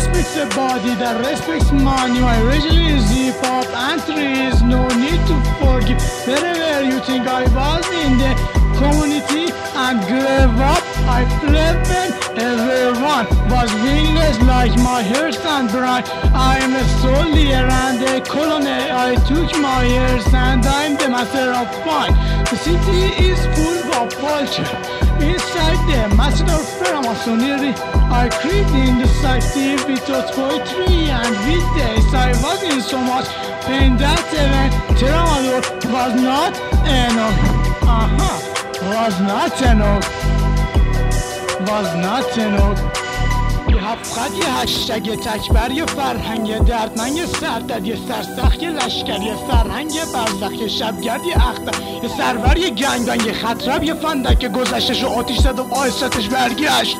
respects the body, that respects money. My religion is hip-hop and trees. No need to forgive. Wherever you think I was in the community and grew up, I played when everyone was wingless like my hearse and brine. I am a soldier and a colonel. I took my years and I'm the master of fine. The city is full of culture. Inside the master of Freemasonry, I created in the city with poetry, and with this I was in so much pain that even Tramadol was not enough. Was not enough. Was not enough. یه هفت یه هشتگ تکبر یه فرهنگ دردمند یه سردد یه سرسخت یه لشکر یه فرهنگ برزخ یه شبگرد یه اختر یه سرور یه گنگان یه خطرب یه فندک گذشتش و آتیش زد و آهستش برگشت.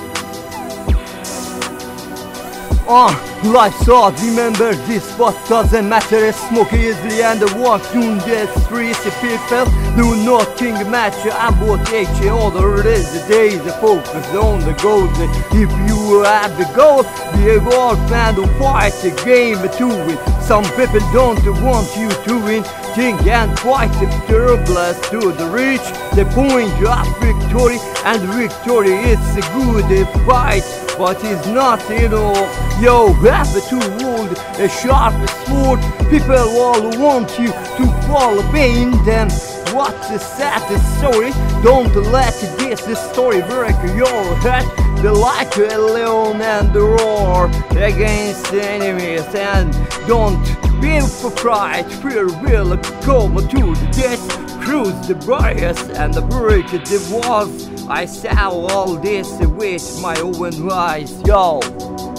Life's hard, remember this, what doesn't matter. Smoke easily and walk down the streets. People do nothing matter about each other. These days focus on the goals. If you have the goal, be a god and fight the game to win. Some people don't want you to win. Think and fight the turbulence to the reach the point of victory, and victory is a good fight, but it's not enough. Yo, have to hold a sharp sword. People all want you to fall behind them. What's a sad story? Don't let this story break your heart. The light alone and the roar against the enemies, and don't feel for pride. Fear will come to the death. Cruise the barriers and break the walls. I saw all this with my own eyes, yo.